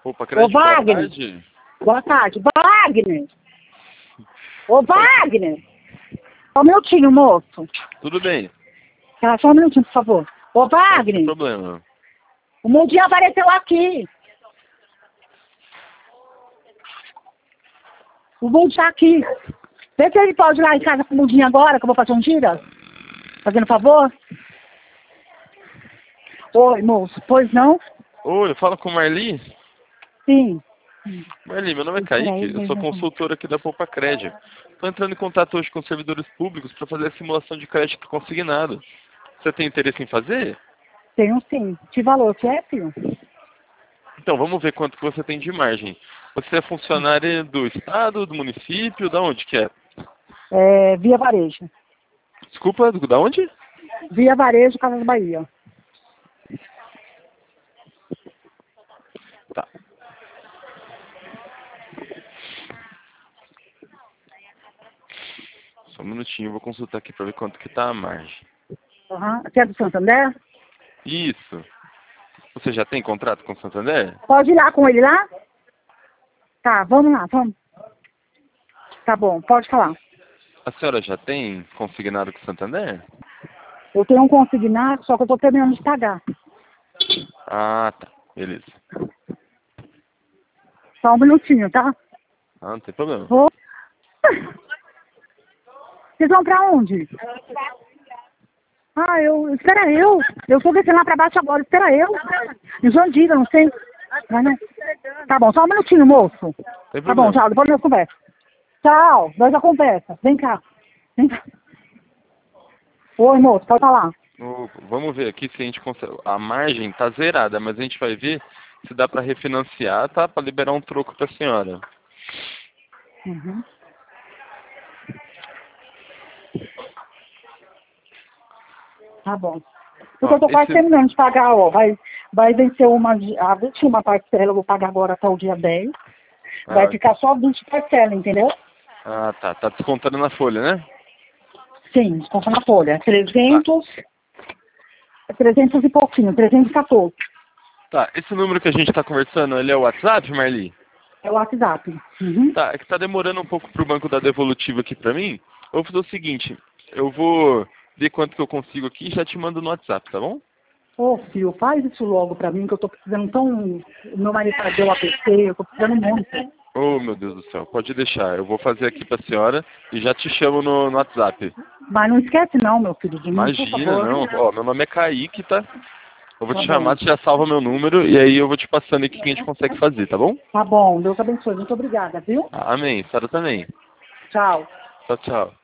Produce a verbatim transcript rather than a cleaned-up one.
Poupa Ô, Crédito, boa Wagner. tarde. Boa tarde. Wagner. Ô, Wagner. Só um minutinho, moço. Tudo bem, Ah, só um minutinho, por favor. Ô, não tem Wagner. problema. O Mundinho apareceu aqui. O Mundinho tá aqui. Vê se ele pode ir lá em casa com o Mundinho agora, que eu vou fazer um gira. Fazendo favor. Oi, moço. Pois não? Oi, fala com Marli. Sim. Marli, meu nome é Peraí, Kaique, eu sou mesmo. consultor aqui da Poupa Crédito. Estou entrando em contato hoje com servidores públicos para fazer a simulação de crédito consignado. Você tem interesse em fazer? Tenho sim. Que valor que é, filho? Então, vamos ver quanto que você tem de margem. Você é funcionário do estado, do município, da onde que é? É, via Varejo. Desculpa, do- da onde? Via Varejo, Casas Bahia. Tá. Só um minutinho, eu vou consultar aqui para ver quanto que tá a margem. Aham. Você é do Santander? Isso. Você já tem contrato com o Santander? Pode ir lá com ele lá? Tá, vamos lá, vamos. Tá bom, pode falar. A senhora já tem consignado com o Santander? Eu tenho um consignado, só que eu tô terminando de pagar. Ah, tá. Beleza. Só um minutinho, tá? Ah, não tem problema. Vou. Vocês vão pra onde? Ah, eu. Espera eu. Eu tô descendo lá pra baixo agora, espera eu. Em Jandira, não sei. Vai, não. Tá bom, só um minutinho, moço. Tem Tá bom, problema. tchau, depois nós conversa. Tchau, nós já conversa. Vem cá. Vem cá. Oi, moço, pode falar. O- Vamos ver aqui se a gente consegue. A margem tá zerada, mas a gente vai ver se dá para refinanciar, tá? Para liberar um troco para a senhora. Uhum. Tá bom. Porque Ó, eu tô quase esse- terminando de pagar, ó. Vai, vai vencer uma, de- a última parcela, eu vou pagar agora até o dia dez. Vai Ah, ficar só vinte parcelas, entendeu? ah, tá. Tá descontando na folha, né? Sim, desconta na folha. Tá. trezentos, trezentos e pouquinho, trezentos e quatorze. Tá. Esse número que a gente tá conversando, ele é o WhatsApp, Marli? É o WhatsApp. Uhum. Tá, é que tá demorando um pouco pro banco da devolutiva aqui pra mim. Eu vou fazer o seguinte, eu vou ver quanto que eu consigo aqui e já te mando no WhatsApp, tá bom? Ô, filho, faz isso logo pra mim, que eu tô precisando tão... Meu marido deu o A P C, eu tô precisando muito. Oh, meu Deus do céu, pode deixar. Eu vou fazer aqui pra senhora e já te chamo no, no WhatsApp. Mas não esquece não, meu filho, de mim, por Imagina, favor. não. Ó, meu nome é Kaique, tá? Eu vou Tá te bom. chamar, você já salva meu número e aí eu vou te passando aqui o que a gente consegue fazer, tá bom? Tá bom, Deus abençoe. Muito obrigada, viu? Amém. Senhora também. Tchau. Tchau, tchau.